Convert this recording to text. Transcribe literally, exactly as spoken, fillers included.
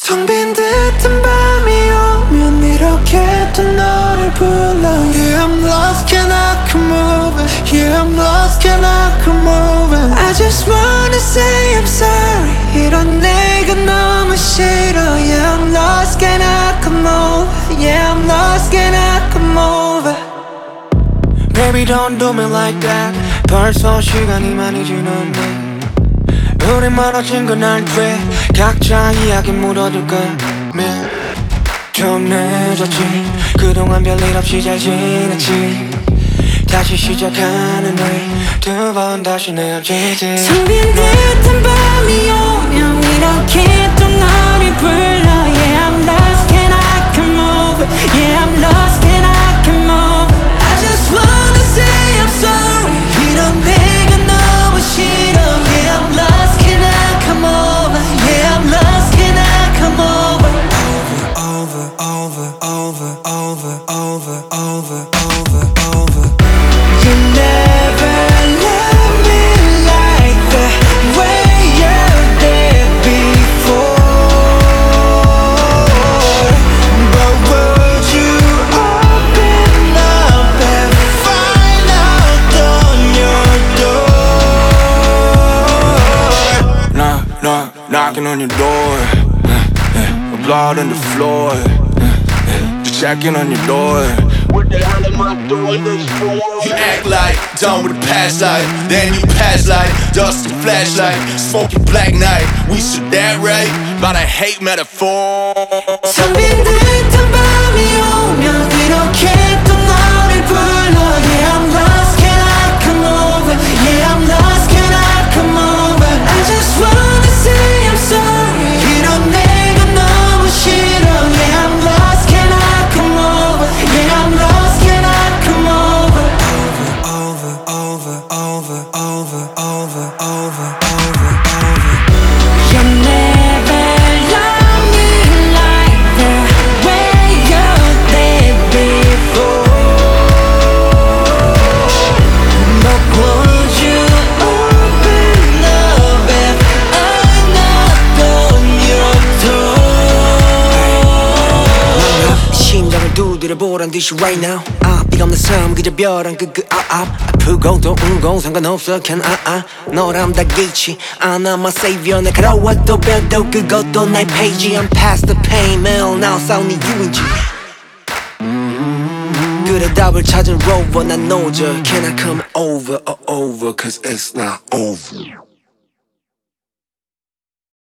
텅 빈 듯한 밤이 오면 이렇게 또 너를 불러. Yeah, I'm lost, can I come over? Yeah, I'm lost, can I come over? I just wanna say I'm sorry. 이런 내가 너무 싫어. Yeah, I'm lost, can I come over? Yeah, I'm lost, can I come over? Baby, don't do me like that. 벌써 시간이 많이 지났네. 우리 멀어진 건 알지. 각자 이야기 묻어둘까. 좀 늦었지. 그동안 별일 없이 잘 지냈지. 다시 시작하는 날 두 번 다시 헤어지지. 텅 빈 듯한 밤이 오면 이렇게 또 너를 불러. Yeah, I'm lost, can I come over? Yeah, I'm lost, can I come over? I just wanna say I'm sorry. 이런 내가 너무 싫어. Yeah, I'm lost, can I come over? Yeah, I'm lost, can I come over? Over, over, over, over, over, over, over, over. You never loved me like the way you did before. But would you open up and find out on your door? Knock, knock, knocking on your door. Blood on the floor. Just checking on your door. What the hell am I doing this for? You act like done with the past life. Then you pass like dust and flashlight. Smoking black night. We should that right? But I hate metaphor. 텅 빈 듯한 밤이 오면 이렇게 또 너를 불러. Yeah, I'm lost, can I come over? Yeah, I'm lost, can I come over? I just wanna say I'm sorry. 이런 내가 너무 싫어. Yeah, I'm lost, can I come over? Yeah, I'm lost, can I come over? Over, over, over, over, over, over, over, over. You never loved me like the way you did before. But would you open up if I knocked on your door? 심장을 두드려 보란 듯이 right now. 앞이 없는 삶 그저 벼랑 끄끄 아아. 아프고도 운고 상관없어 can I I 너랑 다기치 않아 my savior. 내 가려워도 별도 그것도 나의 페이지. I'm past the pain 매일 now 싸우니 유인지. 그래 답을 찾은 rover 난 노저. Can I come over or over cause it's not over.